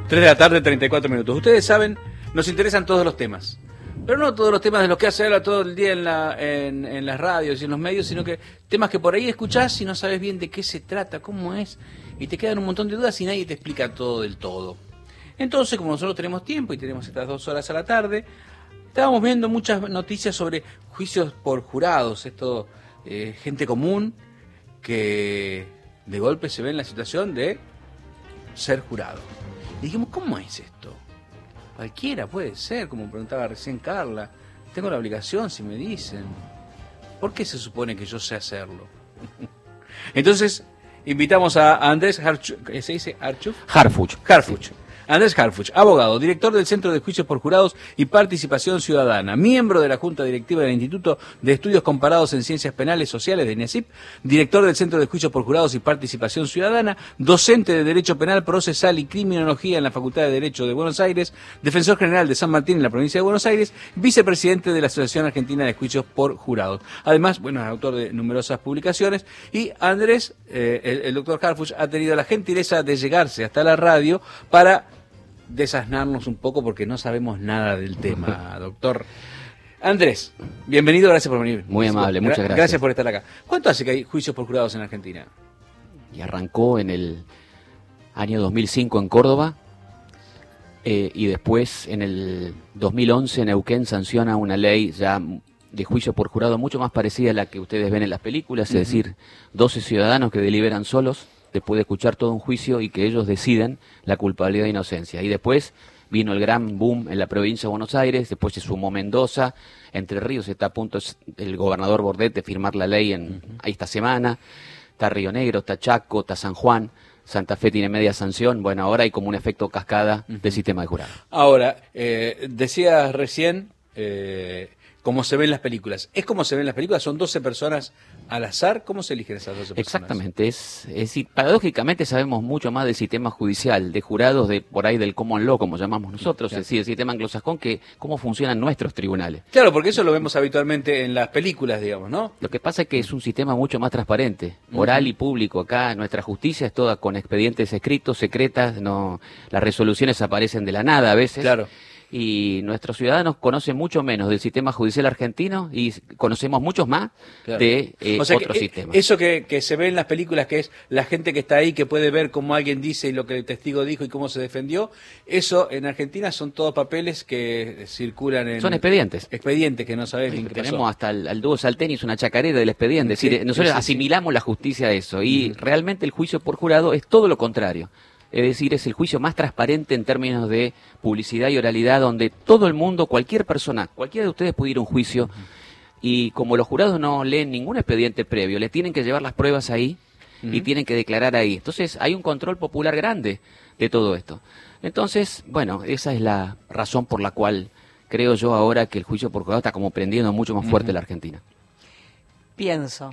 3 de la tarde, 34 minutos. Ustedes saben, nos interesan todos los temas. Pero no todos los temas de los que se habla todo el día en las radios y en los medios, sino que temas que por ahí escuchás y no sabes bien de qué se trata, cómo es, y te quedan un montón de dudas y nadie te explica todo del todo. Entonces, como nosotros tenemos tiempo y tenemos estas 2 horas a la tarde, estábamos viendo muchas noticias sobre juicios por jurados, esto, gente común que de golpe se ve en la situación de ser jurado. Y dijimos, ¿cómo es esto? Cualquiera puede ser, como preguntaba recién Carla. Tengo la obligación si me dicen. ¿Por qué se supone que yo sé hacerlo? Entonces, invitamos a Andrés Harfuch. ¿Se dice Harfuch? Harfuch. Andrés Harfuch, abogado, director del Centro de Juicios por Jurados y Participación Ciudadana, miembro de la Junta Directiva del Instituto de Estudios Comparados en Ciencias Penales Sociales de INESIP, director del Centro de Juicios por Jurados y Participación Ciudadana, docente de Derecho Penal, Procesal y Criminología en la Facultad de Derecho de Buenos Aires, defensor general de San Martín en la provincia de Buenos Aires, vicepresidente de la Asociación Argentina de Juicios por Jurados. Además, bueno, es autor de numerosas publicaciones y Andrés, el doctor Harfuch, ha tenido la gentileza de llegarse hasta la radio para desasnarnos un poco porque no sabemos nada del tema, doctor. Andrés, bienvenido, gracias por venir. Muy amable, muchas gracias. Gracias por estar acá. ¿Cuánto hace que hay juicios por jurados en Argentina? Y arrancó en el año 2005 en Córdoba, y después en el 2011 Neuquén sanciona una ley ya de juicio por jurado mucho más parecida a la que ustedes ven en las películas, es decir, 12 ciudadanos que deliberan solos después de escuchar todo un juicio y que ellos deciden la culpabilidad e inocencia. Y después vino el gran boom en la provincia de Buenos Aires, después se sumó Mendoza, Entre Ríos está a punto el gobernador Bordet de firmar la ley esta semana, está Río Negro, está Chaco, está San Juan, Santa Fe tiene media sanción, bueno, ahora hay como un efecto cascada del sistema de jurado. Ahora, decías recién cómo se ven en las películas. ¿Es como se ven en las películas? ¿Son 12 personas al azar? ¿Cómo se eligen esas 12 personas? Exactamente. Es decir, paradójicamente sabemos mucho más del sistema judicial, de jurados, de por ahí del common law, como llamamos nosotros, claro. Es decir, el sistema anglosajón, que cómo funcionan nuestros tribunales. Claro, porque eso lo vemos habitualmente en las películas, digamos, ¿no? Lo que pasa es que es un sistema mucho más transparente, oral y público. Acá nuestra justicia es toda con expedientes escritos, secretas, no, las resoluciones aparecen de la nada a veces. Claro. Y nuestros ciudadanos conocen mucho menos del sistema judicial argentino y conocemos muchos más de otros sistemas. Eso que se ve en las películas, que es la gente que está ahí, que puede ver cómo alguien dice y lo que el testigo dijo y cómo se defendió, eso en Argentina son todos papeles que circulan en... Son expedientes. Expedientes que no sabes bien qué pasó. Tenemos hasta al dúo Saltenis una chacarera del expediente, es decir, nosotros asimilamos la justicia a eso y realmente el juicio por jurado es todo lo contrario. Es decir, es el juicio más transparente en términos de publicidad y oralidad, donde todo el mundo, cualquier persona, cualquiera de ustedes puede ir a un juicio, y como los jurados no leen ningún expediente previo, le tienen que llevar las pruebas ahí y tienen que declarar ahí. Entonces hay un control popular grande de todo esto. Entonces, bueno, esa es la razón por la cual creo yo ahora que el juicio por jurado está como prendiendo mucho más fuerte en la Argentina. Pienso.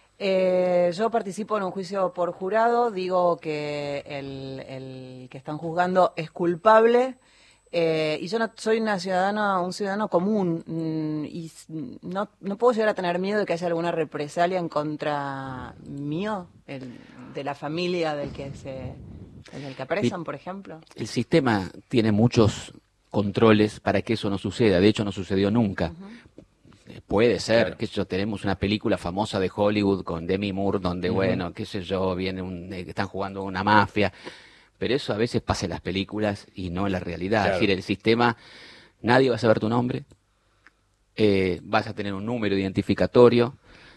Yo participo en un juicio por jurado, digo que el que están juzgando es culpable, y yo no soy un ciudadano común, y no puedo llegar a tener miedo de que haya alguna represalia en contra mío, de la familia del que apresan, por ejemplo. El sistema tiene muchos controles para que eso no suceda, de hecho no sucedió nunca. Puede ser, claro. Qué sé yo, tenemos una película famosa de Hollywood con Demi Moore donde, bueno, qué sé yo, están jugando una mafia, pero eso a veces pasa en las películas y no en la realidad. Claro. Es decir, el sistema, nadie va a saber tu nombre, vas a tener un número identificatorio,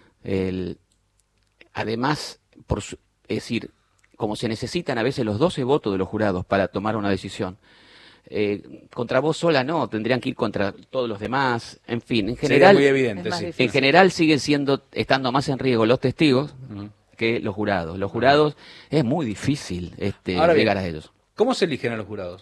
además, es decir, como se necesitan a veces los 12 votos de los jurados para tomar una decisión, contra vos sola no, tendrían que ir contra todos los demás, en fin, en general, muy evidente, en general siguen estando más en riesgo los testigos que los jurados. Los jurados es muy difícil llegar a ellos. ¿Cómo se eligen a los jurados?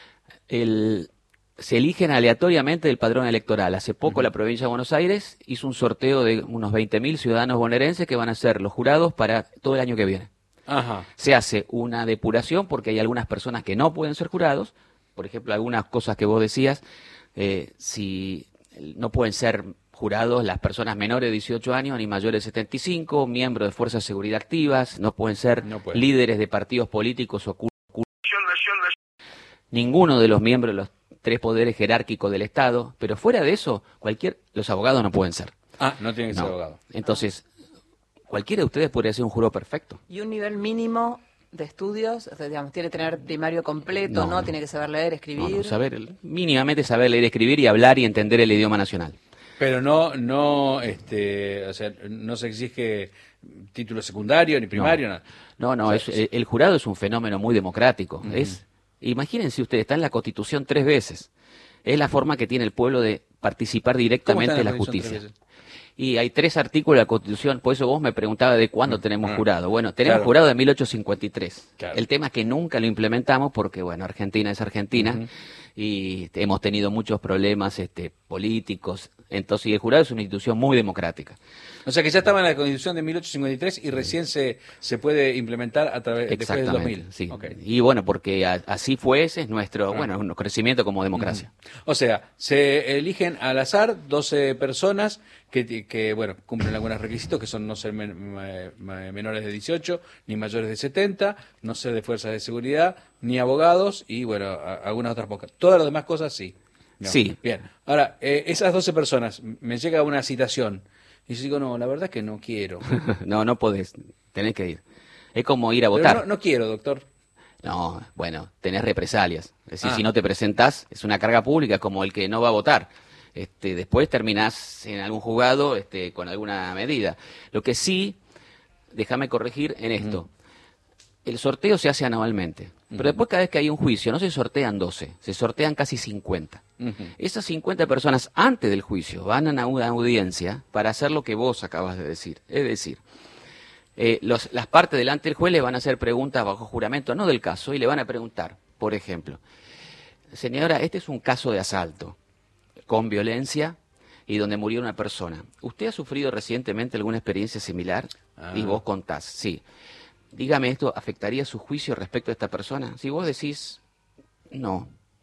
Se eligen aleatoriamente del padrón electoral. Hace poco la provincia de Buenos Aires hizo un sorteo de unos 20.000 ciudadanos bonaerenses que van a ser los jurados para todo el año que viene. Ajá. Se hace una depuración porque hay algunas personas que no pueden ser jurados. Por ejemplo, algunas cosas que vos decías, si no pueden ser jurados las personas menores de 18 años ni mayores de 75, miembros de fuerzas de seguridad activas, no pueden ser líderes de partidos políticos o ninguno de los miembros de los tres poderes jerárquicos del Estado, pero fuera de eso, los abogados no pueden ser. Ah, no tienen que ser No. abogados. Entonces, cualquiera de ustedes podría ser un jurado perfecto. ¿Y un nivel mínimo de estudios? O sea, digamos, ¿tiene que tener primario completo? No. ¿Tiene que saber leer, escribir? No, mínimamente saber leer, escribir y hablar y entender el idioma nacional. Pero o sea, no se exige título secundario ni primario, nada. No, O sea, el jurado es un fenómeno muy democrático. Imagínense ustedes, está en la Constitución 3 veces. Es la forma que tiene el pueblo de participar ¿Cómo directamente está en la Constitución justicia. 3 veces? Y hay 3 artículos de la Constitución, por eso vos me preguntabas de cuándo tenemos jurado. Bueno, tenemos Claro. jurado de 1853. Claro. El tema es que nunca lo implementamos porque, bueno, Argentina es Argentina y hemos tenido muchos problemas políticos. Entonces, y el jurado es una institución muy democrática. O sea que ya estaba en la Constitución de 1853 y recién se puede implementar a través después del 2000. Sí. Ok. Y bueno, porque así fue, ese es nuestro crecimiento como democracia. O sea, se eligen al azar 12 personas que bueno, cumplen algunos requisitos, que son no ser menores de 18, ni mayores de 70, no ser de fuerzas de seguridad, ni abogados, y bueno, algunas otras pocas. Todas las demás cosas sí. No. Sí. Bien. Ahora, esas 12 personas, me llega una citación, y yo digo, no, la verdad es que no quiero. No podés, tenés que ir. Es como ir a Pero votar. no quiero, doctor. No, bueno, tenés represalias. Es decir, Ah. si no te presentás, es una carga pública como el que no va a votar. Después terminás en algún juzgado con alguna medida. Lo que sí, déjame corregir en esto. El sorteo se hace anualmente. Pero después cada vez que hay un juicio, no se sortean 12, se sortean casi 50. Esas 50 personas antes del juicio van a una audiencia para hacer lo que vos acabas de decir. Es decir, las partes delante del juez le van a hacer preguntas bajo juramento, no del caso, y le van a preguntar, por ejemplo, señora, este es un caso de asalto con violencia y donde murió una persona. ¿Usted ha sufrido recientemente alguna experiencia similar? Ah. Y vos contás, sí. Dígame, ¿esto afectaría su juicio respecto a esta persona? Si vos decís, no,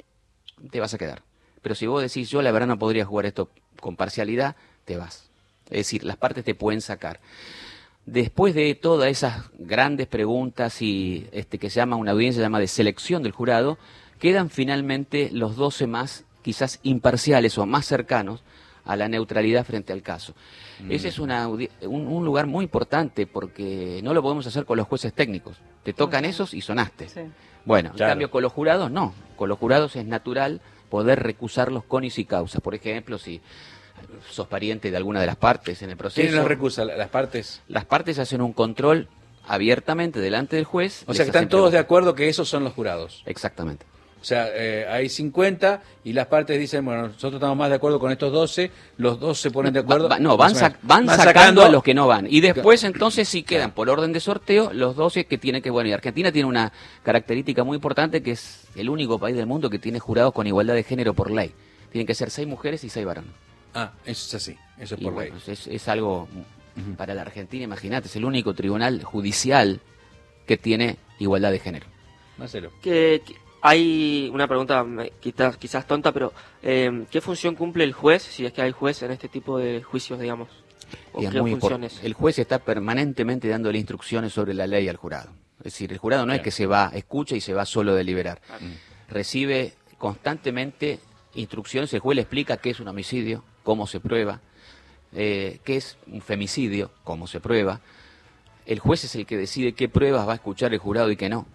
te vas a quedar. Pero si vos decís, yo la verdad no podría jugar esto con parcialidad, te vas. Es decir, las partes te pueden sacar. Después de todas esas grandes preguntas y que se llama una audiencia, se llama de selección del jurado, quedan finalmente los 12 más, quizás imparciales o más cercanos a la neutralidad frente al caso. Ese es un lugar muy importante porque no lo podemos hacer con los jueces técnicos. Te tocan esos y sonaste. Sí. Bueno, Claro. en cambio con los jurados no. Con los jurados es natural poder recusarlos con y sin causa. Por ejemplo, si sos pariente de alguna de las partes en el proceso. ¿Quién los recusa? ¿Las partes? Las partes hacen un control abiertamente delante del juez. O les sea que están hacen todos de preguntas. acuerdo que esos son los jurados. Exactamente. O sea, hay 50 y las partes dicen, bueno, nosotros estamos más de acuerdo con estos 12, los dos se ponen de acuerdo. Van Más o menos. van sacando a los que no van. Y después entonces sí quedan por orden de sorteo los 12 que tienen que, bueno, y Argentina tiene una característica muy importante que es el único país del mundo que tiene jurados con igualdad de género por ley. Tienen que ser 6 mujeres y 6 varones. Ah, eso es así, eso es Y por bueno, ley. es algo para la Argentina, imagínate, es el único tribunal judicial que tiene igualdad de género. Marcelo. Que hay una pregunta quizás tonta, pero ¿qué función cumple el juez, si es que hay juez en este tipo de juicios, digamos? ¿O Y es qué muy funciones? el juez está permanentemente dándole instrucciones sobre la ley al jurado. Es decir, el jurado no es que se va, escucha y se va solo a deliberar. Recibe constantemente instrucciones, el juez le explica qué es un homicidio, cómo se prueba, qué es un femicidio, cómo se prueba. El juez es el que decide qué pruebas va a escuchar el jurado y qué no.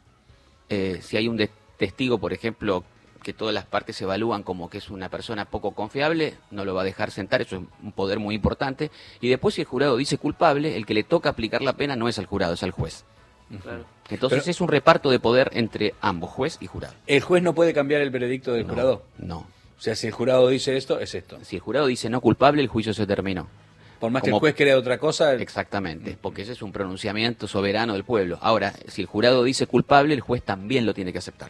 Si hay un testigo, por ejemplo, que todas las partes evalúan como que es una persona poco confiable, no lo va a dejar sentar, eso es un poder muy importante. Y después si el jurado dice culpable, el que le toca aplicar la pena no es al jurado, es al juez. Claro. Entonces Pero- es un reparto de poder entre ambos, juez y jurado. ¿El juez no puede cambiar el veredicto del jurado? No. O sea, si el jurado dice esto, es esto. Si el jurado dice no culpable, el juicio se terminó. Por más que Como- el juez crea otra cosa, Exactamente, porque ese es un pronunciamiento soberano del pueblo. Ahora, si el jurado dice culpable, el juez también lo tiene que aceptar.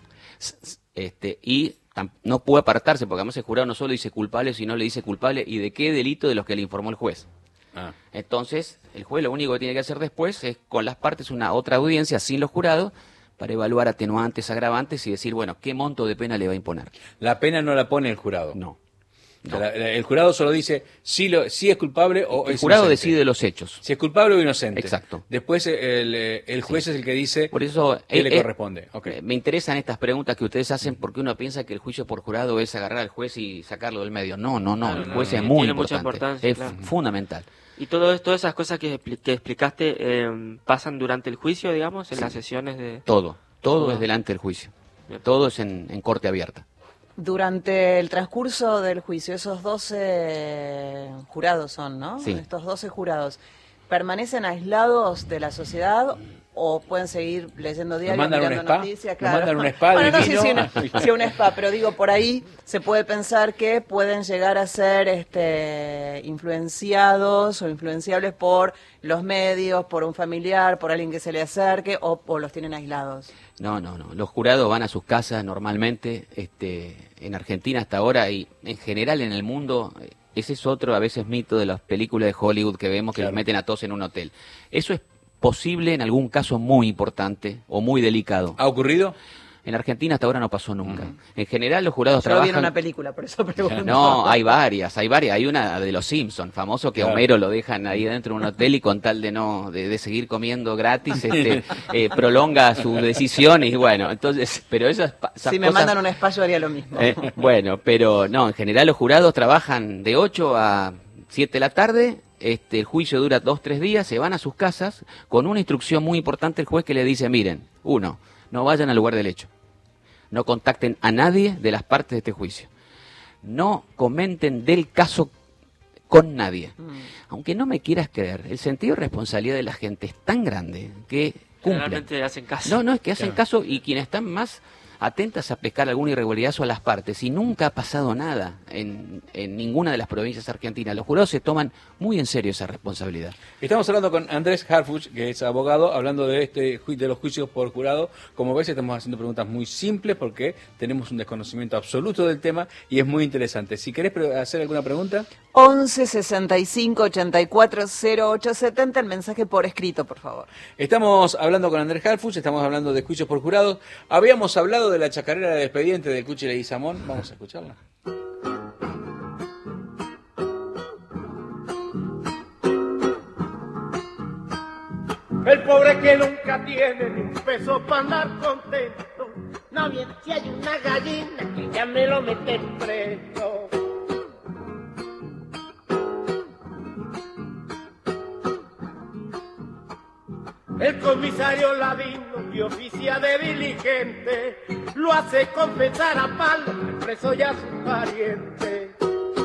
No puede apartarse, porque además el jurado no solo dice culpable, sino le dice culpable y de qué delito de los que le informó el juez. Ah, Entonces, el juez lo único que tiene que hacer después es con las partes una otra audiencia sin los jurados para evaluar atenuantes, agravantes y decir, bueno, ¿qué monto de pena le va a imponer? la pena no la pone el jurado. No. O sea, el jurado solo dice si es culpable o El es jurado inocente. decide los hechos. Si es culpable o inocente. Exacto. Después el juez es el que dice Por eso qué le corresponde. Ok. me interesan estas preguntas que ustedes hacen porque uno piensa que el juicio por jurado es agarrar al juez y sacarlo del medio. No, Claro, el no, juez no, es muy tiene mucha importante. importancia, Es claro. fundamental. Y todas esas cosas que explicaste pasan durante el juicio, digamos, en las sesiones de... Todo Todo. es delante del juicio. Bien. Todo es en corte abierta. Durante el transcurso del juicio, esos 12 jurados son, ¿no? Sí. Estos 12 jurados, ¿permanecen aislados de la sociedad o pueden seguir leyendo diarios, mandan un mirando spa? noticias? ¿Nos Claro. mandan un spa de Bueno, no sé vino? si un spa, pero digo, por ahí se puede pensar que pueden llegar a ser influenciados o influenciables por los medios, por un familiar, por alguien que se le acerque, o los tienen aislados. No. Los jurados van a sus casas normalmente. En Argentina hasta ahora y en general en el mundo, ese es otro a veces mito de las películas de Hollywood que vemos que Claro. los meten a todos en un hotel. Eso es posible en algún caso muy importante o muy delicado. ¿Ha ocurrido? En Argentina hasta ahora no pasó nunca. En general los jurados Yo vi en trabajan... una película, por eso pregunto. No, hay varias. Hay una de los Simpsons, famoso, que a Claro. Homero lo dejan ahí dentro de un hotel y con tal de seguir comiendo gratis, prolonga sus decisiones y bueno, entonces, pero esas Si me cosas- mandan un spa yo haría lo mismo. bueno, pero no, en general los jurados trabajan de 8 a 7 de la tarde, el juicio dura 2-3 días, se van a sus casas con una instrucción muy importante el juez que le dice, miren, 1, no vayan al lugar del hecho, no contacten a nadie de las partes de este juicio, no comenten del caso con nadie. Aunque no me quieras creer, el sentido de responsabilidad de la gente es tan grande que cumplen. Generalmente hacen caso. No, es que hacen Claro. caso y quienes están más atentas a pescar alguna irregularidad son las partes. Y nunca ha pasado nada en ninguna de las provincias argentinas. Los jurados se toman muy en serio esa responsabilidad. Estamos hablando con Andrés Harfuch, que es abogado, hablando de de los juicios por jurado. Como ves, estamos haciendo preguntas muy simples porque tenemos un desconocimiento absoluto del tema y es muy interesante. Si querés hacer alguna pregunta, 11 65 84 0870, el mensaje por escrito, por favor. estamos hablando con Andrés Harfuch, estamos hablando de juicios por jurado. Habíamos hablado de la chacarera de expediente del Cuchi Leguizamón. Vamos a escucharla. El pobre que nunca tiene ni un peso para andar contento. No bien si hay una gallina que ya me lo meten preso. El comisario Ladino que oficia de diligente lo hace confesar a palo al preso y a su pariente.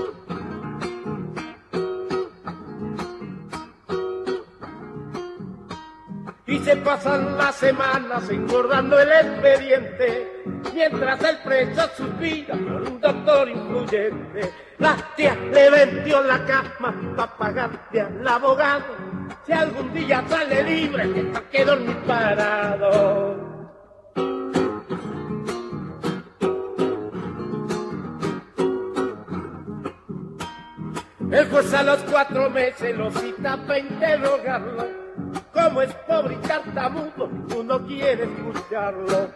Y se pasan las semanas engordando el expediente, mientras el preso suspira por un doctor influyente. La tía le vendió la cama para pagarle al abogado, si algún día sale libre, que pa' qué dormir parado. El juez a los 4 meses lo cita para interrogarlo. Como es pobre y tartamudo, uno quiere escucharlo.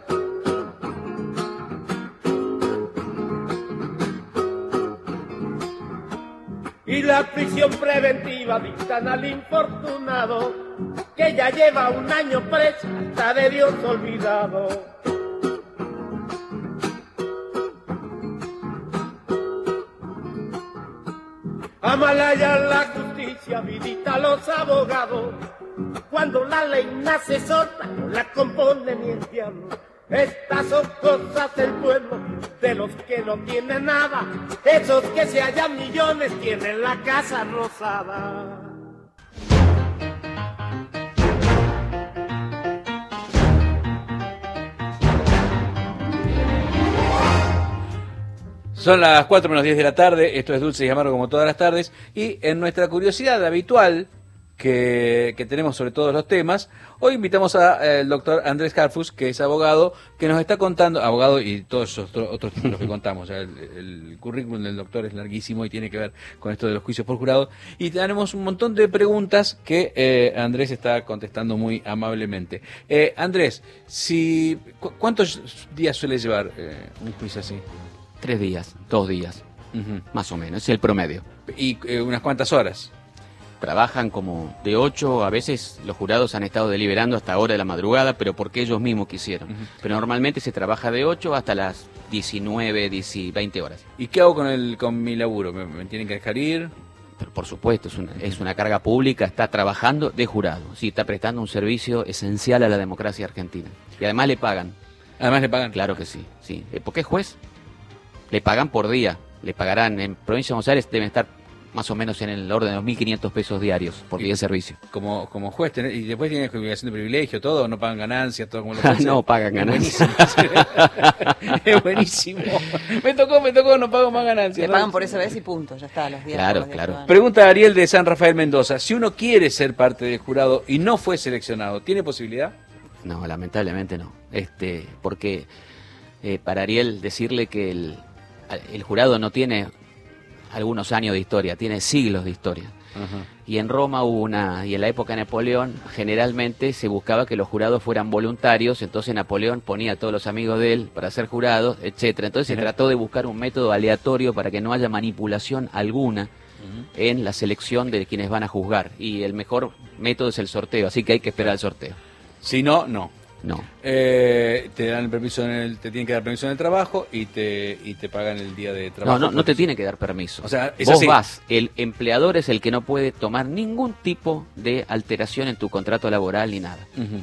Y la prisión preventiva dictan al infortunado, que ya lleva 1 año preso, hasta de Dios olvidado. Amalaya la justicia, vidita a los abogados. Cuando la ley nace sorda, no la compone ni el diablo. Estas son cosas del pueblo, de los que no tienen nada. Esos que se hallan millones tienen la casa rosada. Son las 4 menos 10 de la tarde, esto es Dulce y Amargo como todas las tardes, y en nuestra curiosidad habitual que tenemos sobre todos los temas, hoy invitamos al doctor Andrés Harfuch, que es abogado, que nos está contando, abogado y todos esos otros títulos que contamos, el currículum del doctor es larguísimo y tiene que ver con esto de los juicios por jurado, y tenemos un montón de preguntas que Andrés está contestando muy amablemente. Andrés, ¿cuántos días suele llevar un juicio así? 3 días, 2 días. Ujú. más o menos, es el promedio. Y unas cuantas horas. Trabajan como de 8, a veces los jurados han estado deliberando hasta hora de la madrugada, pero porque ellos mismos quisieron. Ujú. Pero normalmente se trabaja de 8 hasta las 19, 20 horas. ¿Y qué hago con mi laburo? ¿Me tienen que dejar ir? Pero por supuesto, es una carga pública, está trabajando de jurado, sí, está prestando un servicio esencial a la democracia argentina. Y además le pagan, Además le pagan. claro que sí, sí. ¿Por qué es juez? Le pagan por día, le pagarán, en Provincia de Buenos Aires deben estar más o menos en el orden de los 1.500 pesos diarios por día de servicio. Como juez, y después tienen jubilación de privilegio, todo, no pagan ganancias, todo como lo jueces. No pagan Es ganancias. buenísimo. Es buenísimo. Me tocó, no pago más ganancias. Le ¿no? pagan por esa vez y punto, ya está, los días. Claro, por los días claro. que van. Pregunta Ariel de San Rafael Mendoza. Si uno quiere ser parte del jurado y no fue seleccionado, ¿tiene posibilidad? No, lamentablemente no. Porque para Ariel decirle que el jurado no tiene algunos años de historia, tiene siglos de historia. Y en Roma y en la época de Napoleón, generalmente se buscaba que los jurados fueran voluntarios, entonces Napoleón ponía a todos los amigos de él para ser jurados, etcétera. Entonces se trató de buscar un método aleatorio para que no haya manipulación alguna en la selección de quienes van a juzgar. Y el mejor método es el sorteo, así que hay que esperar el sorteo. Si no, no. No. Te dan el permiso te tienen que dar permiso en el trabajo y te pagan el día de trabajo. No te tiene que dar permiso. O sea, es vos así. vas, el empleador es el que no puede tomar ningún tipo de alteración en tu contrato laboral ni nada. Ujú.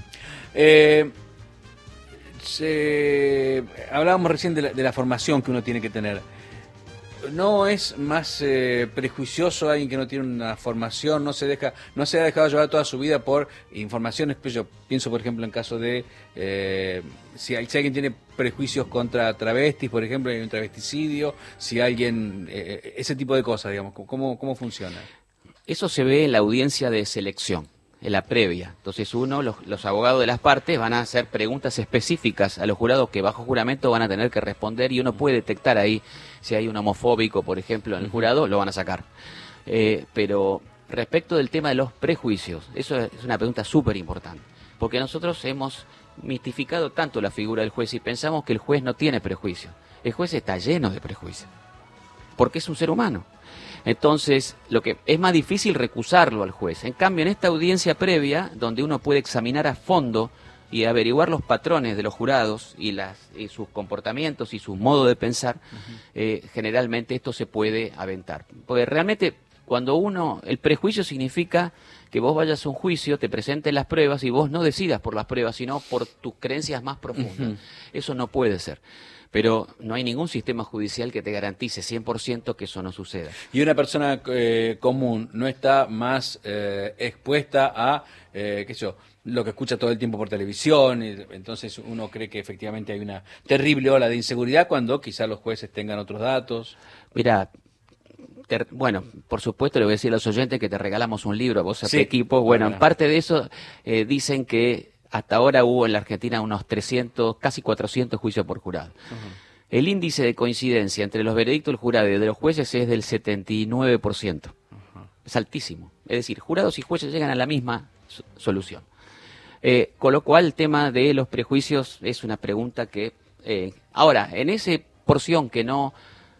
Hablábamos recién de la formación que uno tiene que tener. ¿No es más prejuicioso alguien que no tiene una formación, no se ha dejado llevar toda su vida por informaciones? Pues yo pienso, por ejemplo, en caso de si alguien tiene prejuicios contra travestis, por ejemplo, hay un travesticidio, si alguien, ese tipo de cosas, digamos, ¿cómo funciona? Eso se ve en la audiencia de selección, en la previa. Entonces los abogados de las partes van a hacer preguntas específicas a los jurados que bajo juramento van a tener que responder y uno puede detectar ahí si hay un homofóbico, por ejemplo, en el jurado, lo van a sacar. Pero respecto del tema de los prejuicios, eso es una pregunta súper importante, porque nosotros hemos mistificado tanto la figura del juez y pensamos que el juez no tiene prejuicios. El juez está lleno de prejuicios, porque es un ser humano. Entonces, lo que es más difícil recusarlo al juez. En cambio, en esta audiencia previa, donde uno puede examinar a fondo y averiguar los patrones de los jurados y sus comportamientos y su modo de pensar, generalmente esto se puede aventar. Porque realmente, el prejuicio significa que vos vayas a un juicio, te presenten las pruebas y vos no decidas por las pruebas, sino por tus creencias más profundas. Eso no puede ser. Pero no hay ningún sistema judicial que te garantice 100% que eso no suceda. Y una persona común no está más expuesta a, qué sé yo, lo que escucha todo el tiempo por televisión, y entonces uno cree que efectivamente hay una terrible ola de inseguridad cuando quizás los jueces tengan otros datos. Mira, bueno, por supuesto le voy a decir a los oyentes que te regalamos un libro, vos a tu Sí. equipo. Bueno, Bueno. en parte de eso dicen que hasta ahora hubo en la Argentina unos 300, casi 400 juicios por jurado. El índice de coincidencia entre los veredictos del jurado y de los jueces es del 79%. Es altísimo. Es decir, jurados y jueces llegan a la misma solución. Con lo cual el tema de los prejuicios es una pregunta que... ahora, en esa porción que no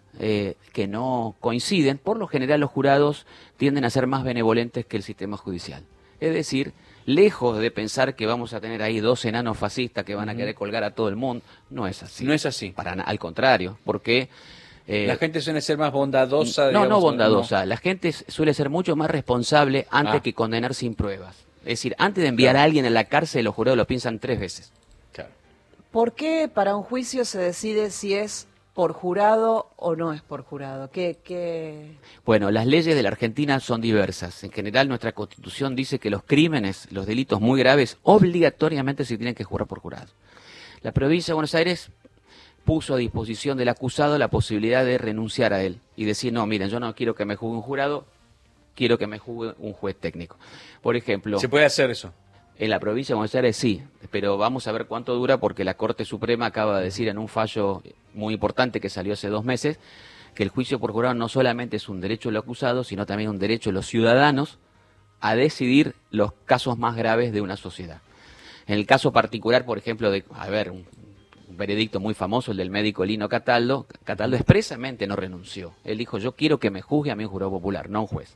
coinciden, por lo general los jurados tienden a ser más benevolentes que el sistema judicial. Es decir, lejos de pensar que vamos a tener ahí dos enanos fascistas que van a querer colgar a todo el mundo, no es así. No es así. Al contrario, porque... La gente suele ser más bondadosa. No, digamos, no bondadosa. La gente suele ser mucho más responsable antes Ah. que condenar sin pruebas. Es decir, antes de enviar Claro. a alguien a la cárcel, los jurados lo piensan 3 veces. Claro. ¿Por qué para un juicio se decide si es por jurado o no es por jurado? Bueno, las leyes de la Argentina son diversas. En general, nuestra Constitución dice que los crímenes, los delitos muy graves, obligatoriamente se tienen que jurar por jurado. La provincia de Buenos Aires puso a disposición del acusado la posibilidad de renunciar a él y decir, no, miren, yo no quiero que me juzgue un jurado, quiero que me juzgue un juez técnico. Por ejemplo, ¿Se puede hacer eso? en la provincia de Buenos Aires sí, pero vamos a ver cuánto dura porque la Corte Suprema acaba de decir en un fallo muy importante que salió hace 2 meses que el juicio por jurado no solamente es un derecho del acusado, sino también un derecho de los ciudadanos a decidir los casos más graves de una sociedad. En el caso particular, por ejemplo, de, un veredicto muy famoso, el del médico Lino Cataldo. Cataldo expresamente no renunció. Él dijo, yo quiero que me juzgue a mí un jurado popular, no un juez.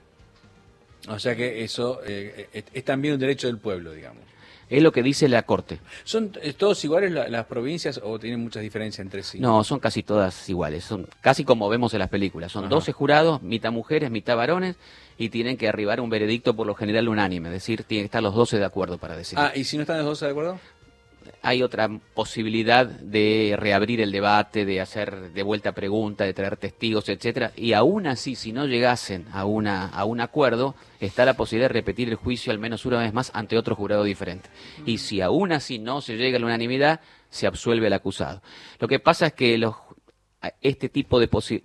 O sea que eso es también un derecho del pueblo, digamos. Es lo que dice la Corte. ¿Son todos iguales las provincias o tienen muchas diferencias entre sí? No, son casi todas iguales, son casi como vemos en las películas. Son Ajá. 12 jurados, mitad mujeres, mitad varones, y tienen que arribar a un veredicto por lo general unánime, es decir, tienen que estar los 12 de acuerdo para decidir. ¿Y si no están los 12 de acuerdo? Hay otra posibilidad de reabrir el debate, de hacer de vuelta preguntas, de traer testigos, etcétera, y aún así, si no llegasen a un acuerdo, está la posibilidad de repetir el juicio al menos una vez más ante otro jurado diferente. Y si aún así no se llega a la unanimidad, se absuelve al acusado. Lo que pasa es que este tipo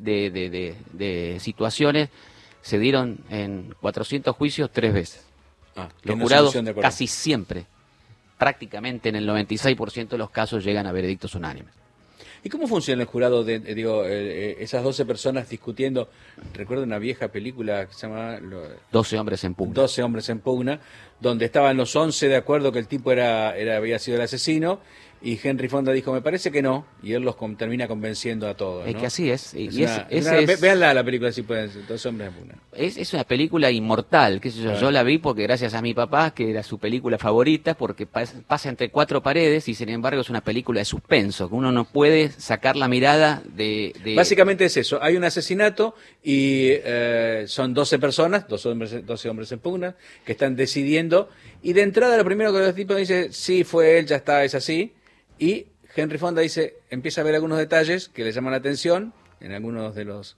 de situaciones se dieron en 400 juicios 3 veces. Los jurados casi siempre, prácticamente en el 96% de los casos, llegan a veredictos unánimes. ¿Y cómo funciona el jurado esas 12 personas discutiendo? Recuerdo una vieja película que se llama 12 hombres en pugna. 12 hombres en pugna, donde estaban los 11 de acuerdo que el tipo había sido el asesino, y Henry Fonda dijo, me parece que no, y él los termina convenciendo a todos, ¿no? Es que así es. Veanla la película si pueden, 12 hombres en pugna. Es una película inmortal, qué sé yo. Yo la vi porque gracias a mi papá, que era su película favorita, porque pasa entre 4 paredes y sin embargo es una película de suspenso, que uno no puede sacar la mirada de... Básicamente es eso, hay un asesinato y son 12 personas, 12 hombres en pugna, que están decidiendo, y de entrada lo primero que el tipo dice, sí, fue él, ya está, es así, y Henry Fonda empieza a ver algunos detalles que le llaman la atención en algunos de los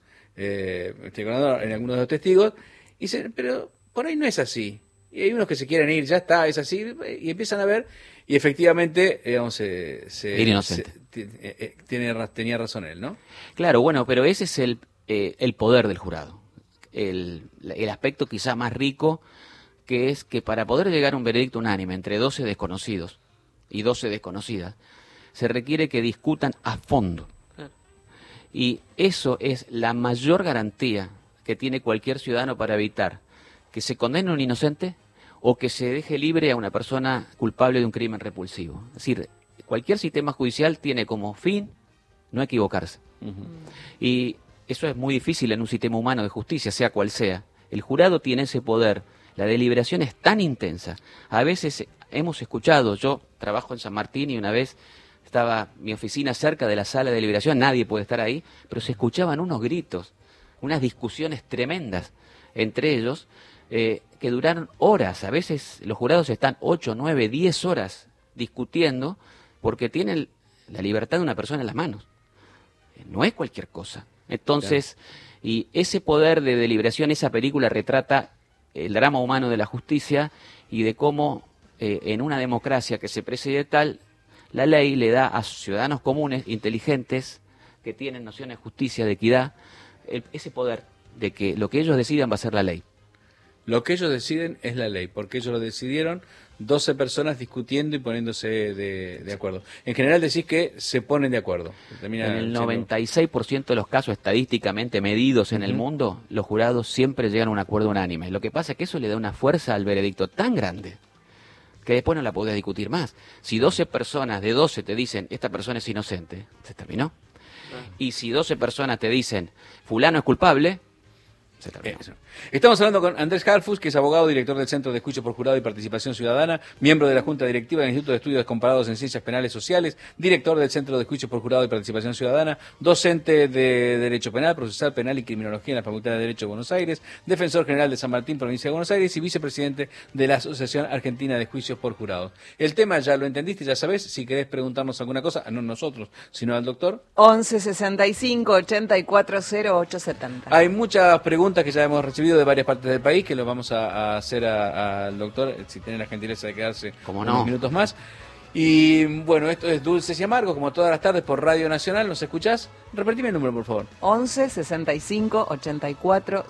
testigos, y dice, pero por ahí no es así. Y hay unos que se quieren ir, ya está, es así, y empiezan a ver, y efectivamente, digamos, Era inocente. tenía razón él, ¿no? Claro, bueno, pero ese es el poder del jurado. El aspecto quizá más rico, que es que para poder llegar a un veredicto unánime entre 12 desconocidos y 12 desconocidas, se requiere que discutan a fondo. Y eso es la mayor garantía que tiene cualquier ciudadano para evitar que se condene a un inocente o que se deje libre a una persona culpable de un crimen repulsivo. Es decir, cualquier sistema judicial tiene como fin no equivocarse. Y eso es muy difícil en un sistema humano de justicia, sea cual sea. El jurado tiene ese poder. La deliberación es tan intensa. A veces hemos escuchado, yo trabajo en San Martín y una vez estaba mi oficina cerca de la sala de deliberación, nadie puede estar ahí, pero se escuchaban unos gritos, unas discusiones tremendas entre ellos, que duraron horas. A veces los jurados están 8, 9, 10 horas discutiendo porque tienen la libertad de una persona en las manos. No es cualquier cosa. Entonces, y ese poder de deliberación, esa película retrata el drama humano de la justicia y de cómo en una democracia que se preside tal, la ley le da a ciudadanos comunes, inteligentes, que tienen nociones de justicia, de equidad, ese poder de que lo que ellos decidan va a ser la ley. Lo que ellos deciden es la ley, porque ellos lo decidieron 12 personas discutiendo y poniéndose de acuerdo. En general decís que se ponen de acuerdo. En el 96% de los casos estadísticamente medidos en el mundo, los jurados siempre llegan a un acuerdo unánime. Lo que pasa es que eso le da una fuerza al veredicto tan grande que después no la podés discutir más. Si 12 personas de 12 te dicen, esta persona es inocente, se terminó. Y si 12 personas te dicen, fulano es culpable, se terminó. Eso. Estamos hablando con Andrés Harfuch, que es abogado, director del Centro de Juicio por Jurado y Participación Ciudadana, miembro de la Junta Directiva del Instituto de Estudios Comparados en Ciencias Penales Sociales, director del Centro de Juicio por Jurado y Participación Ciudadana, docente de Derecho Penal, Procesal Penal y Criminología en la Facultad de Derecho de Buenos Aires, defensor general de San Martín, provincia de Buenos Aires, y vicepresidente de la Asociación Argentina de Juicios por Jurados. El tema ya lo entendiste, ya sabés. Si querés preguntarnos alguna cosa, no nosotros, sino al doctor. 11 65 84 0870. Hay muchas preguntas que ya hemos recibido de varias partes del país que lo vamos a hacer al doctor, si tiene la gentileza de quedarse unos minutos más. Y bueno, esto es Dulces y Amargos, como todas las tardes por Radio Nacional. ¿Nos escuchás? Repetime el número, por favor. 11 65 84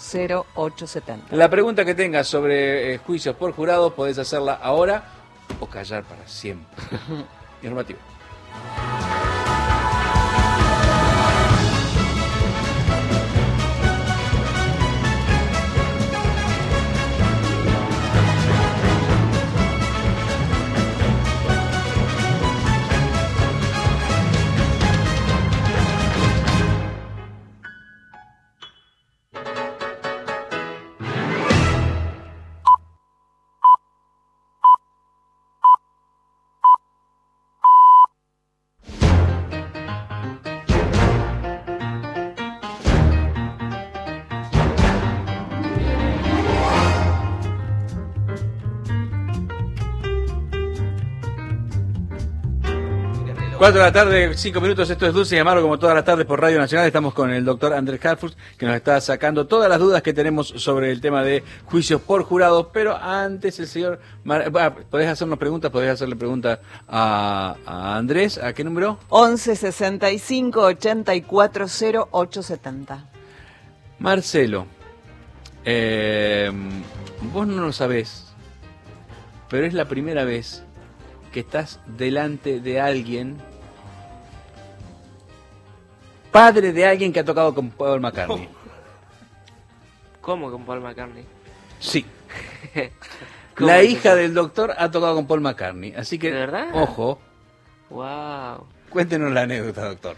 0870. La pregunta que tengas sobre juicios por jurado podés hacerla ahora o callar para siempre. Informativo. 4 de la tarde, 5 minutos, esto es Dulce y Amargo como todas las tardes por Radio Nacional. Estamos con el doctor Andrés Harfuch, que nos está sacando todas las dudas que tenemos sobre el tema de juicios por jurados. Pero antes el señor... ¿Podés hacernos preguntas? ¿Podés hacerle preguntas a Andrés? ¿A qué número? 11 65 84 0870. Marcelo, vos no lo sabés, pero es la primera vez que estás delante de alguien, padre de alguien que ha tocado con Paul McCartney. ¿Cómo con Paul McCartney? Sí. ¿Cómo La es hija eso? del doctor ha tocado con Paul McCartney, así que, ¿De verdad? ojo, Wow. cuéntenos la anécdota, doctor.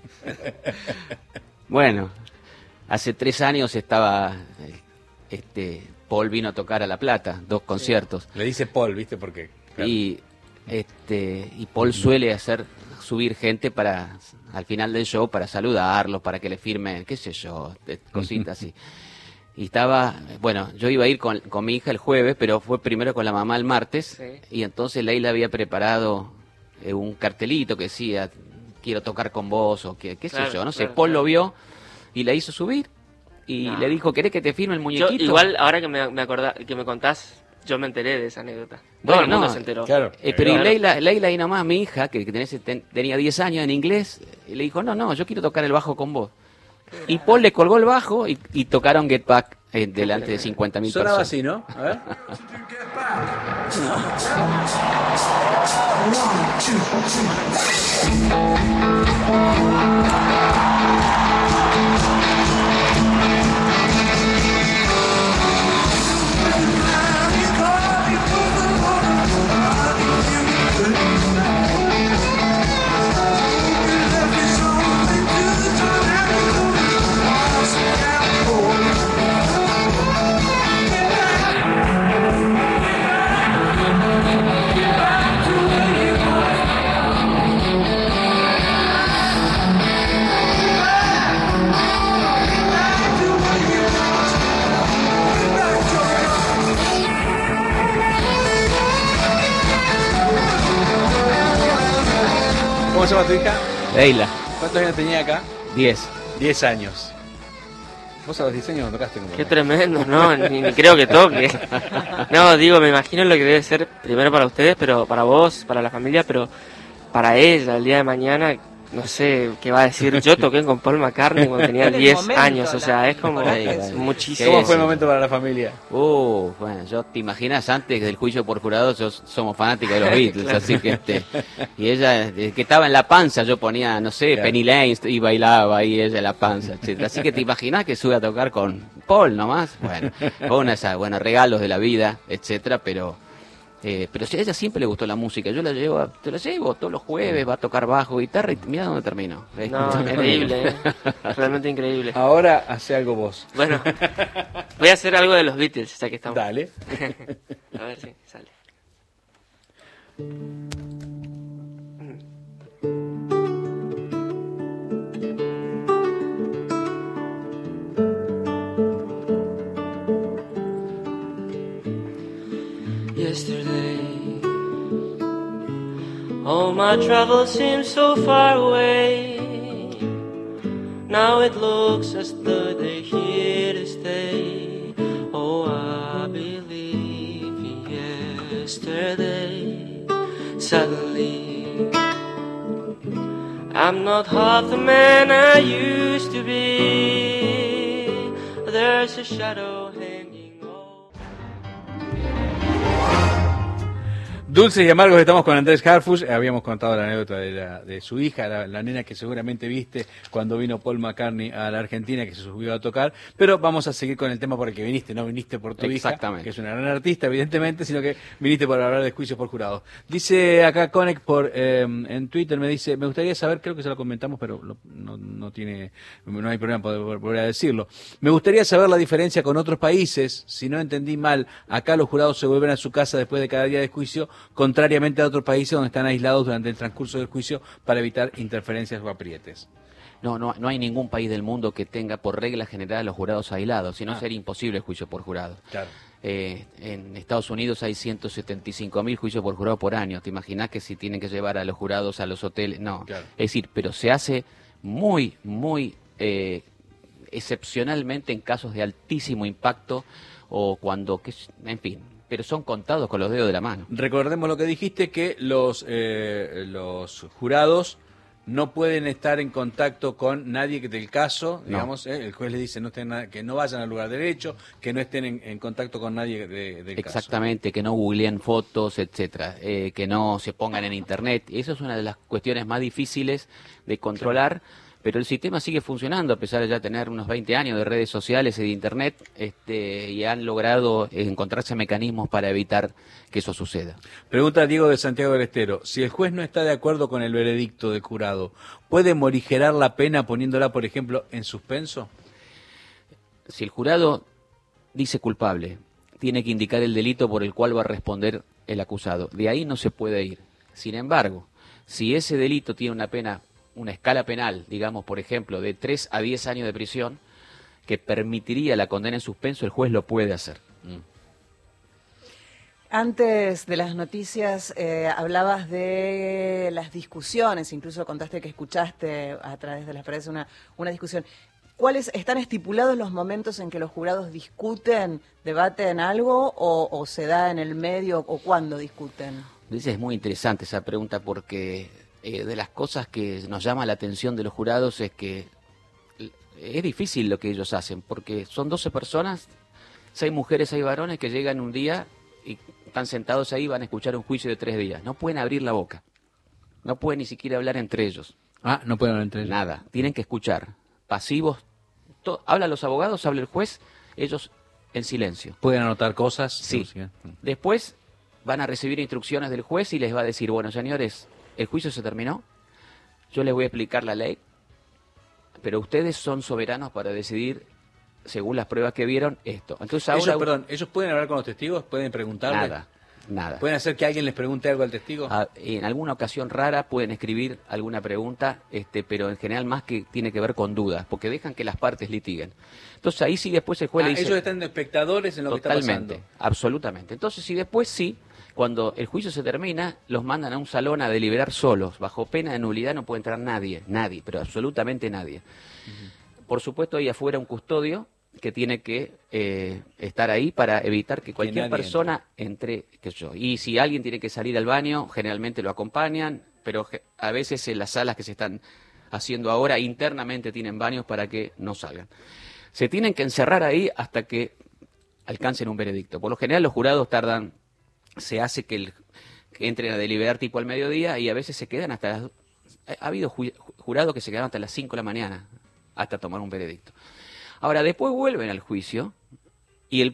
Bueno, hace 3 años estaba, Paul vino a tocar a La Plata, 2 conciertos. Le dice Paul, ¿viste? Porque claro. Y Paul suele subir gente para al final del show para saludarlos, para que le firmen, qué sé yo, cositas así. Y bueno, yo iba a ir con mi hija el jueves, pero fue primero con la mamá el martes, Sí. y entonces Leila había preparado un cartelito que decía, quiero tocar con vos, o qué sé Claro, yo, no sé. claro, Paul claro. lo vio y la hizo subir, y No. le dijo, ¿querés que te firme el Yo, muñequito? igual, ahora que que me contás, yo me enteré de esa anécdota. Todo Bueno, el mundo no, se enteró. Claro. Pero y Claro. Leila ahí nomás, mi hija, que tenía 10 años en inglés, y le dijo, no, yo quiero tocar el bajo con vos. Y Paul le colgó el bajo y tocaron Get Back delante de 50.000 Sonaba personas. así, ¿no? A ver. ¿Cómo se llama tu hija? Leila, ¿Cuántos años tenía acá? 10. 10 años. ¿Vos a los 10 años no tocaste como Qué tremendo, no, ni creo que toque. No, digo, me imagino lo que debe ser primero para ustedes, pero para vos, para la familia, pero para ella el día de mañana, no sé qué va a decir. Yo toqué con Paul McCartney cuando tenía En el 10 momento, años, o sea, es como la- es Sí, muchísimo. ¿Cómo fue el sí. momento para la familia? Bueno, yo te imaginas antes del juicio por jurado, somos fanáticos de los Beatles, así que y ella, desde que estaba en la panza, yo ponía, no sé, Claro. Penny Lane y bailaba ahí ella en la panza, etcétera. Así que te imaginas que sube a tocar con Paul nomás. Bueno, fue una de esas, bueno, regalos de la vida, etcétera, pero si a ella siempre le gustó la música, yo te la llevo todos los jueves, va a tocar bajo, guitarra y mira dónde terminó. No, increíble, realmente increíble. Ahora hace algo vos. Bueno, voy a hacer algo de los Beatles, ya que estamos. Dale. A ver si sale. Yesterday, all my troubles seem so far away. Now it looks as though they're here to stay. Oh, I believe in yesterday. Suddenly, I'm not half the man I used to be. There's a shadow hanging over. Dulces y amargos, estamos con Andrés Harfuch. Habíamos contado la anécdota de su hija, la nena que seguramente viste cuando vino Paul McCartney a la Argentina, que se subió a tocar. Pero vamos a seguir con el tema por el que viniste. No viniste por tu hija, Exactamente. que es una gran artista, evidentemente, sino que viniste por hablar de juicios por jurados. Dice acá Connect en Twitter, me dice, me gustaría saber, creo que se lo comentamos, pero no hay problema por volver a decirlo. Me gustaría saber la diferencia con otros países. Si no entendí mal, acá los jurados se vuelven a su casa después de cada día de juicio, contrariamente a otros países donde están aislados durante el transcurso del juicio para evitar interferencias o aprietes. No hay ningún país del mundo que tenga por regla general los jurados aislados, si no sería imposible el juicio por jurado. Claro. En Estados Unidos hay 175.000 juicios por jurado por año. ¿Te imaginas que si tienen que llevar a los jurados a los hoteles? No. Claro. Es decir, pero se hace muy, muy excepcionalmente en casos de altísimo impacto o cuando, en fin, pero son contados con los dedos de la mano. Recordemos lo que dijiste, que los jurados no pueden estar en contacto con nadie del caso, digamos, el juez les dice que no vayan al lugar derecho, que no estén en contacto con nadie del caso. Exactamente, que no googleen fotos, etcétera, que no se pongan en internet. Eso es una de las cuestiones más difíciles de controlar. Claro. Pero el sistema sigue funcionando a pesar de ya tener unos 20 años de redes sociales y de internet, y han logrado encontrarse mecanismos para evitar que eso suceda. Pregunta Diego de Santiago del Estero: si el juez no está de acuerdo con el veredicto del jurado, ¿puede morigerar la pena poniéndola, por ejemplo, en suspenso? Si el jurado dice culpable, tiene que indicar el delito por el cual va a responder el acusado. De ahí no se puede ir. Sin embargo, si ese delito tiene una escala penal, digamos, por ejemplo, de 3 a 10 años de prisión, que permitiría la condena en suspenso, el juez lo puede hacer. Antes de las noticias hablabas de las discusiones, incluso contaste que escuchaste a través de las redes una discusión. ¿Cuáles están estipulados los momentos en que los jurados discuten, debaten algo o se da en el medio o cuándo discuten? Es muy interesante esa pregunta porque de las cosas que nos llama la atención de los jurados es que es difícil lo que ellos hacen, porque son 12 personas, 6 mujeres, 6 varones que llegan un día y están sentados ahí, van a escuchar un juicio de 3 días. No pueden abrir la boca, no pueden ni siquiera hablar entre ellos. Ah, no pueden hablar entre ellos. Nada, tienen que escuchar, pasivos, hablan los abogados, habla el juez, ellos en silencio. ¿Pueden anotar cosas? Sí. Después van a recibir instrucciones del juez y les va a decir, bueno, señores, el juicio se terminó, yo les voy a explicar la ley, pero ustedes son soberanos para decidir, según las pruebas que vieron, esto. Entonces ahora... ¿Ellos pueden hablar con los testigos? ¿Pueden preguntarle? Nada. ¿Pueden hacer que alguien les pregunte algo al testigo? En alguna ocasión rara pueden escribir alguna pregunta, pero en general más que tiene que ver con dudas, porque dejan que las partes litiguen. Entonces ahí sí después el juez le dice... Ellos están de espectadores en lo que está pasando. Absolutamente. Entonces si después sí... Cuando el juicio se termina, los mandan a un salón a deliberar solos. Bajo pena de nulidad no puede entrar nadie, pero absolutamente nadie. Uh-huh. Por supuesto, hay afuera un custodio que tiene que estar ahí para evitar que cualquier persona entre. Y si alguien tiene que salir al baño, generalmente lo acompañan, pero a veces en las salas que se están haciendo ahora internamente tienen baños para que no salgan. Se tienen que encerrar ahí hasta que alcancen un veredicto. Por lo general los jurados tardan... Se hace que entren a deliberar tipo al mediodía y a veces se quedan hasta las... Ha habido jurados que se quedan hasta las 5 de la mañana hasta tomar un veredicto. Ahora, después vuelven al juicio y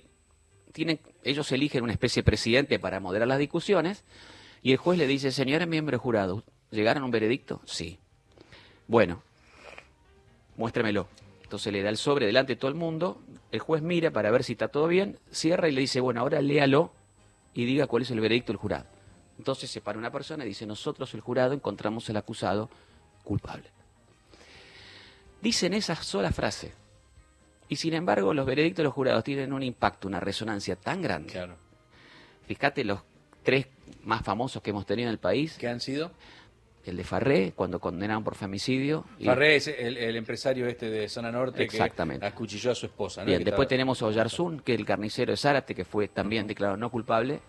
ellos eligen una especie de presidente para moderar las discusiones y el juez le dice, señores miembros jurados, ¿llegaron a un veredicto? Sí. Bueno, muéstremelo. Entonces le da el sobre delante de todo el mundo, el juez mira para ver si está todo bien, cierra y le dice, bueno, ahora léalo y diga cuál es el veredicto del jurado. Entonces se para una persona y dice, nosotros el jurado encontramos al acusado culpable. Dicen esa sola frase. Y sin embargo los veredictos de los jurados tienen un impacto, una resonancia tan grande. Claro. Fíjate los 3 más famosos que hemos tenido en el país. ¿Qué han sido? El de Farré, cuando condenaron por femicidio. Farré es el empresario de Zona Norte. Exactamente. Que acuchilló a su esposa, ¿no? Bien, después tenemos a Oyarzún, que es el carnicero de Zárate, que fue también declarado no culpable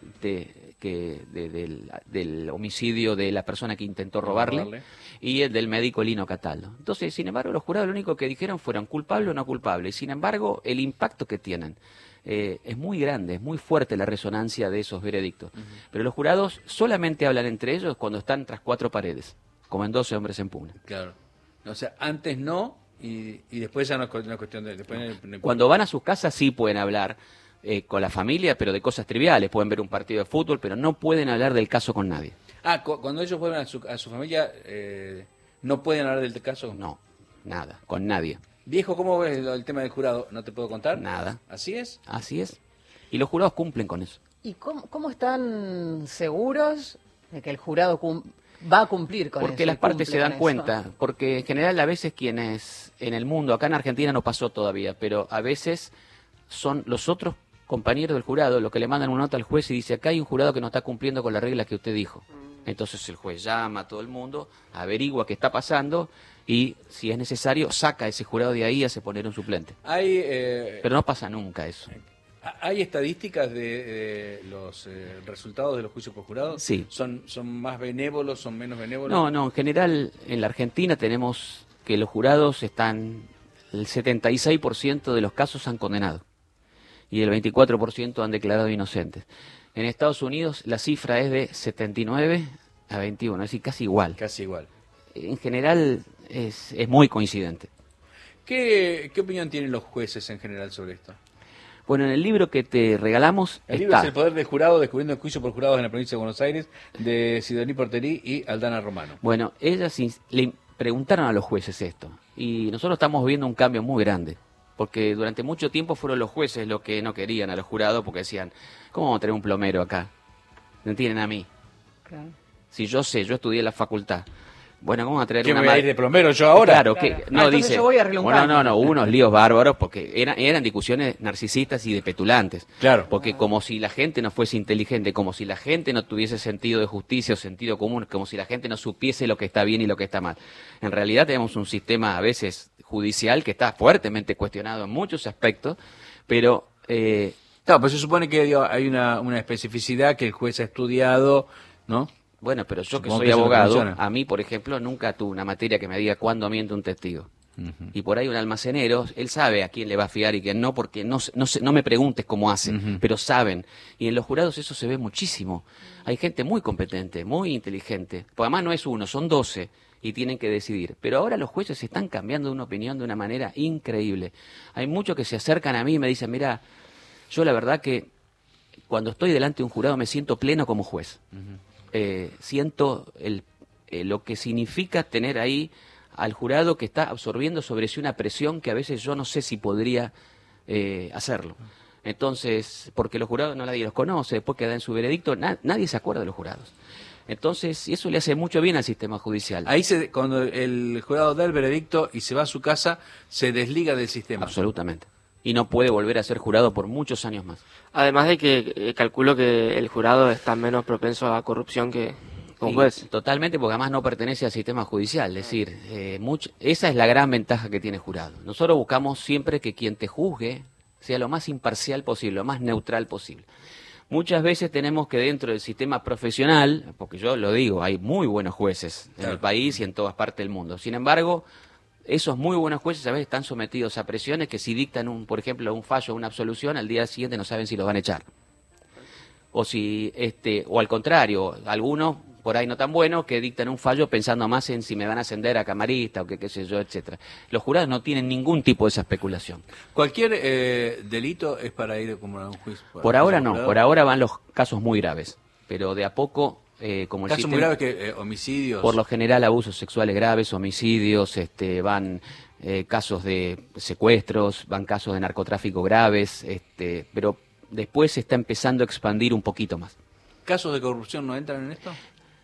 del homicidio de la persona que intentó robarle, y el del médico Lino Cataldo. Entonces, sin embargo, los jurados lo único que dijeron fueron culpable o no culpable. Y sin embargo, el impacto que tienen es muy grande, es muy fuerte la resonancia de esos veredictos. Uh-huh. Pero los jurados solamente hablan entre ellos cuando están tras 4 paredes, como en 12 hombres en pugna. Claro. O sea, antes no, y después ya no es una cuestión de... Cuando van a sus casas sí pueden hablar con la familia, pero de cosas triviales. Pueden ver un partido de fútbol, pero no pueden hablar del caso con nadie. Cuando ellos vuelven a su familia, ¿no pueden hablar del caso? No, nada, con nadie. Viejo, ¿cómo ves el tema del jurado? ¿No te puedo contar? Nada. ¿Así es? Así es. Y los jurados cumplen con eso. ¿Y cómo están seguros de que el jurado va a cumplir con eso. Porque las partes se dan cumple con cuenta, porque en general a veces quienes en el mundo, acá en Argentina no pasó todavía, pero a veces son los otros compañeros del jurado los que le mandan una nota al juez y dice, acá hay un jurado que no está cumpliendo con las reglas que usted dijo. Entonces el juez llama a todo el mundo, averigua qué está pasando y si es necesario saca a ese jurado de ahí y hace poner un suplente. Pero no pasa nunca eso. ¿Hay estadísticas de los resultados de los juicios por jurado? Sí. ¿Son más benévolos, son menos benévolos? No, en general en la Argentina tenemos que los jurados están, el 76% de los casos han condenado y el 24% han declarado inocentes. En Estados Unidos la cifra es de 79 a 21, es decir, casi igual. Casi igual. En general es muy coincidente. ¿Qué opinión tienen los jueces en general sobre esto? Bueno, en el libro que te regalamos El libro es El poder del jurado, descubriendo el juicio por jurados en la provincia de Buenos Aires, de Sidoní Porterí y Aldana Romano. Bueno, ellas le preguntaron a los jueces esto, y nosotros estamos viendo un cambio muy grande, porque durante mucho tiempo fueron los jueces los que no querían a los jurados, porque decían, ¿cómo vamos a tener un plomero acá? No tienen a mí. Claro. Si yo estudié en la facultad. Bueno, ¿cómo vamos a traer ¿Qué una me voy a ir de plomero yo ahora? Claro, que no entonces dice. yo voy a arreglar un Bueno, caño. no, hubo unos líos bárbaros porque eran discusiones narcisistas y de petulantes. Claro. Porque como si la gente no fuese inteligente, como si la gente no tuviese sentido de justicia o sentido común, como si la gente no supiese lo que está bien y lo que está mal. En realidad tenemos un sistema a veces judicial que está fuertemente cuestionado en muchos aspectos, pero Claro, pues se supone que hay una especificidad que el juez ha estudiado, ¿no? bueno, pero yo que Supongo soy que eso es lo que abogado, menciona. a mí, por ejemplo, nunca tuve una materia que me diga cuándo miente un testigo. Y por ahí un almacenero, él sabe a quién le va a fiar y quién no, porque no me preguntes cómo hacen, pero saben. Y en los jurados eso se ve muchísimo. Hay gente muy competente, muy inteligente. Porque además no es uno, son 12 y tienen que decidir. Pero ahora los jueces están cambiando una opinión de una manera increíble. Hay muchos que se acercan a mí y me dicen, mira, yo la verdad que cuando estoy delante de un jurado me siento pleno como juez. Siento lo que significa tener ahí al jurado que está absorbiendo sobre sí una presión que a veces yo no sé si podría hacerlo. Entonces, porque los jurados no nadie los conoce, después que dan su veredicto, nadie se acuerda de los jurados. Entonces, eso le hace mucho bien al sistema judicial. Ahí cuando el jurado da el veredicto y se va a su casa, se desliga del sistema. Absolutamente. Y no puede volver a ser jurado por muchos años más. Además de que calculo que el jurado está menos propenso a corrupción que un Y juez. totalmente, porque además no pertenece al sistema judicial. Es decir, esa es la gran ventaja que tiene el jurado. Nosotros buscamos siempre que quien te juzgue sea lo más imparcial posible, lo más neutral posible. Muchas veces tenemos que dentro del sistema profesional, porque yo lo digo, hay muy buenos jueces en el país y en todas partes del mundo. Sin embargo, esos muy buenos jueces a veces están sometidos a presiones que si dictan, por ejemplo, un fallo o una absolución, al día siguiente no saben si los van a echar. O si o al contrario, algunos por ahí no tan buenos que dictan un fallo pensando más en si me van a ascender a camarista o qué sé yo, etcétera. Los jurados no tienen ningún tipo de esa especulación. ¿Cualquier delito es para ir como a un juicio? Por ahora no, jurado? por ahora van los casos muy graves, pero de a poco, como el Casos muy sistema, graves que homicidios. por lo general abusos sexuales graves, homicidios, van casos de secuestros, van casos de narcotráfico graves, pero después se está empezando a expandir un poquito más. ¿Casos de corrupción no entran en esto?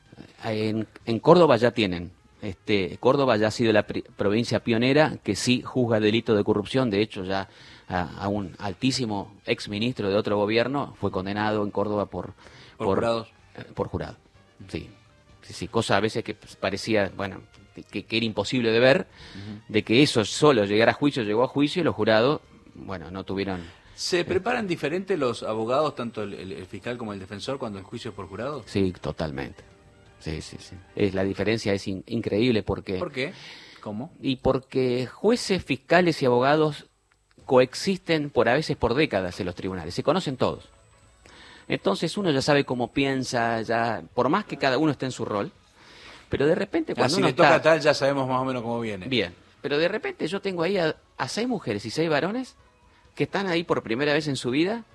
En Córdoba ya tienen. Córdoba ya ha sido la provincia pionera que sí juzga delito de corrupción. De hecho, ya a un altísimo exministro de otro gobierno fue condenado en Córdoba por jurados. Por jurado. Sí. Sí, cosa a veces que parecía, bueno, que era imposible de ver, de que eso solo llegara a juicio, llegó a juicio y los jurados, bueno, no tuvieron. ¿Se preparan diferente los abogados, tanto el fiscal como el defensor, cuando el juicio es por jurado? Sí, totalmente. Sí. La diferencia es increíble porque... ¿Por qué? ¿Cómo? Y porque jueces, fiscales y abogados coexisten a veces por décadas en los tribunales, se conocen todos. Entonces uno ya sabe cómo piensa, ya por más que cada uno esté en su rol, pero de repente cuando si uno le toca tal, ya sabemos más o menos cómo viene. Bien, pero de repente yo tengo ahí a 6 mujeres y 6 varones que están ahí por primera vez en su vida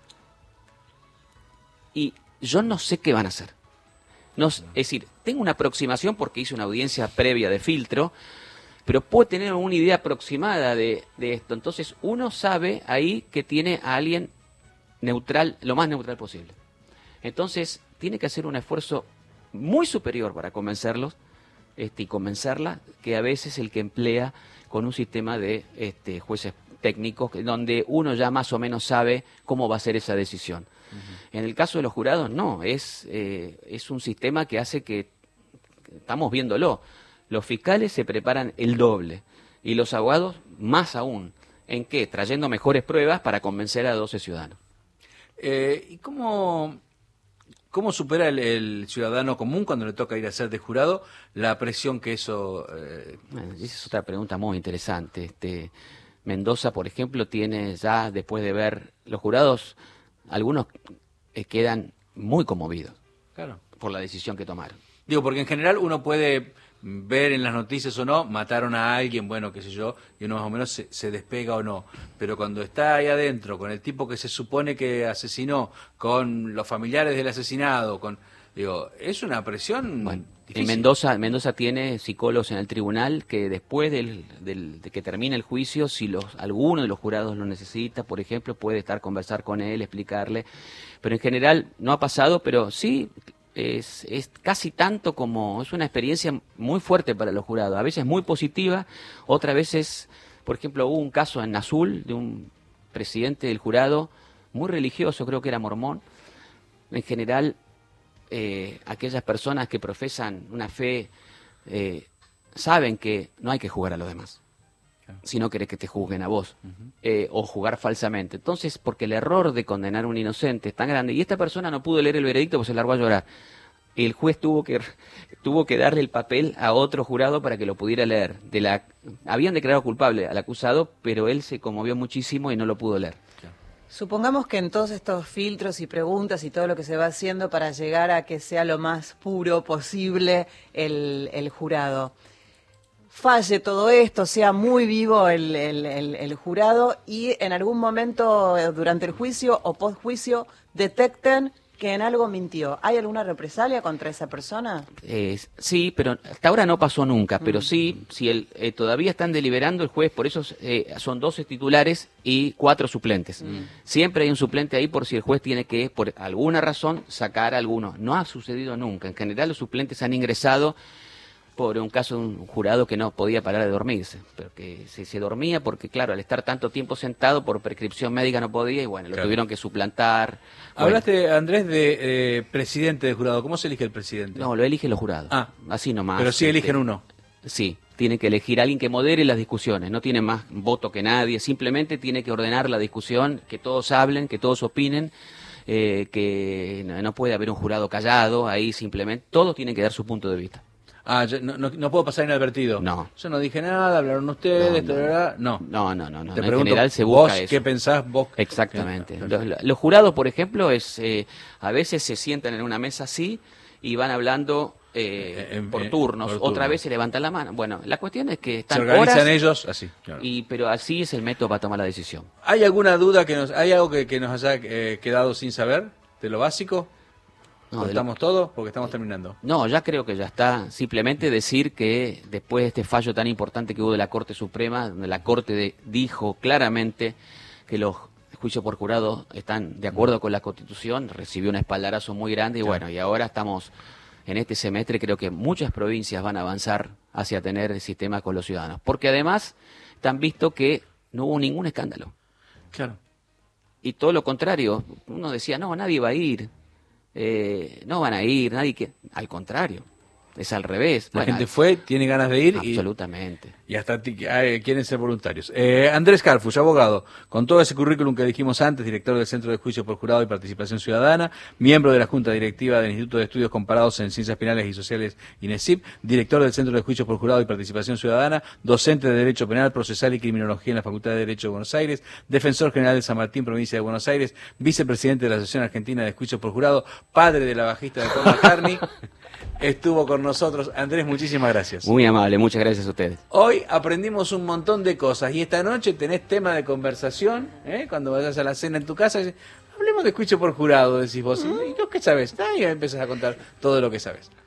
y yo no sé qué van a hacer. Es decir, tengo una aproximación porque hice una audiencia previa de filtro, pero puedo tener una idea aproximada de esto. Entonces uno sabe ahí que tiene a alguien neutral, lo más neutral posible. Entonces tiene que hacer un esfuerzo muy superior para convencerlos y convencerla que a veces el que emplea con un sistema de jueces técnicos donde uno ya más o menos sabe cómo va a ser esa decisión. En el caso de los jurados, no, es un sistema que hace que, estamos viéndolo, los fiscales se preparan el doble y los abogados más aún. ¿En qué? Trayendo mejores pruebas para convencer a 12 ciudadanos. ¿Y cómo supera el ciudadano común cuando le toca ir a ser de jurado la presión que eso... Bueno, esa es otra pregunta muy interesante. Mendoza, por ejemplo, tiene ya, después de ver los jurados, algunos quedan muy conmovidos Claro. por la decisión que tomaron. Digo, porque en general uno puede ver en las noticias o no, mataron a alguien, bueno, qué sé yo, y uno más o menos se despega o no. Pero cuando está ahí adentro, con el tipo que se supone que asesinó, con los familiares del asesinado, digo, es una presión Bueno, difícil. en Mendoza tiene psicólogos en el tribunal que después de que termine el juicio, si alguno de los jurados lo necesita, por ejemplo, puede conversar con él, explicarle. Pero en general no ha pasado, pero sí... Es casi tanto como, es una experiencia muy fuerte para los jurados, a veces muy positiva, otras veces, por ejemplo, hubo un caso en Azul de un presidente del jurado muy religioso, creo que era mormón. En general, aquellas personas que profesan una fe saben que no hay que jugar a los demás, si no querés que te juzguen a vos, o jugar falsamente. Entonces, porque el error de condenar a un inocente es tan grande, y esta persona no pudo leer el veredicto porque se largó a llorar, el juez tuvo que darle el papel a otro jurado para que lo pudiera leer. Habían declarado culpable al acusado, pero él se conmovió muchísimo y no lo pudo leer. Supongamos que en todos estos filtros y preguntas y todo lo que se va haciendo para llegar a que sea lo más puro posible el jurado, falle todo esto, sea muy vivo el jurado y en algún momento durante el juicio o postjuicio detecten que en algo mintió. ¿Hay alguna represalia contra esa persona? Sí, pero hasta ahora no pasó nunca, pero sí, si todavía están deliberando el juez, por eso son 12 titulares y 4 suplentes. Siempre hay un suplente ahí por si el juez tiene que, por alguna razón, sacar a alguno. No ha sucedido nunca. En general los suplentes han ingresado por un caso de un jurado que no podía parar de dormirse, pero que se dormía porque, claro, al estar tanto tiempo sentado por prescripción médica no podía y bueno, lo tuvieron que suplantar. Hablaste, Andrés, de presidente de jurado. ¿Cómo se elige el presidente? No, lo eligen los jurados. Así nomás. Pero sí eligen uno. Sí, tiene que elegir a alguien que modere las discusiones, no tiene más voto que nadie, simplemente tiene que ordenar la discusión, que todos hablen, que todos opinen, que no puede haber un jurado callado, ahí simplemente todos tienen que dar su punto de vista. No puedo pasar inadvertido. No. Yo no dije nada, hablaron ustedes, no. No. Te En pregunto, general se busca vos, eso. ¿qué pensás vos? Exactamente. Los jurados, por ejemplo, a veces se sientan en una mesa así y van hablando por turnos. Otra vez se levantan la mano. Bueno, la cuestión es que están se organizan horas ellos así. Claro. Pero así es el método para tomar la decisión. ¿Hay alguna duda hay algo que nos haya quedado sin saber de lo básico? No, ¿Estamos todos? Porque estamos terminando. No, ya creo que ya está. Simplemente decir que después de este fallo tan importante que hubo de la Corte Suprema, donde la Corte dijo claramente que los juicios por jurado están de acuerdo con la Constitución, recibió un espaldarazo muy grande y bueno, y ahora estamos en este semestre, creo que muchas provincias van a avanzar hacia tener el sistema con los ciudadanos. Porque además están visto que no hubo ningún escándalo. Claro. Y todo lo contrario, uno decía, no, nadie va a ir. No van a ir, al contrario, es al revés. La gente fue, tiene ganas de ir absolutamente. Y hasta quieren ser voluntarios. Andrés Carfuch, abogado, con todo ese currículum que dijimos antes, director del Centro de Juicio por Jurado y Participación Ciudadana, miembro de la Junta Directiva del Instituto de Estudios Comparados en Ciencias Penales y Sociales INESIP, director del Centro de Juicio por Jurado y Participación Ciudadana, docente de Derecho Penal, Procesal y Criminología en la Facultad de Derecho de Buenos Aires, defensor general de San Martín, provincia de Buenos Aires, vicepresidente de la Asociación Argentina de Juicios por Jurado, padre de la bajista de Paul McCartney. Estuvo con nosotros. Andrés, muchísimas gracias. Muy amable, muchas gracias a ustedes. Hoy aprendimos un montón de cosas y esta noche tenés tema de conversación, cuando vayas a la cena en tu casa, hablemos de juicio por jurado, decís vos. ¿Y vos qué sabés? Y empezás a contar todo lo que sabés.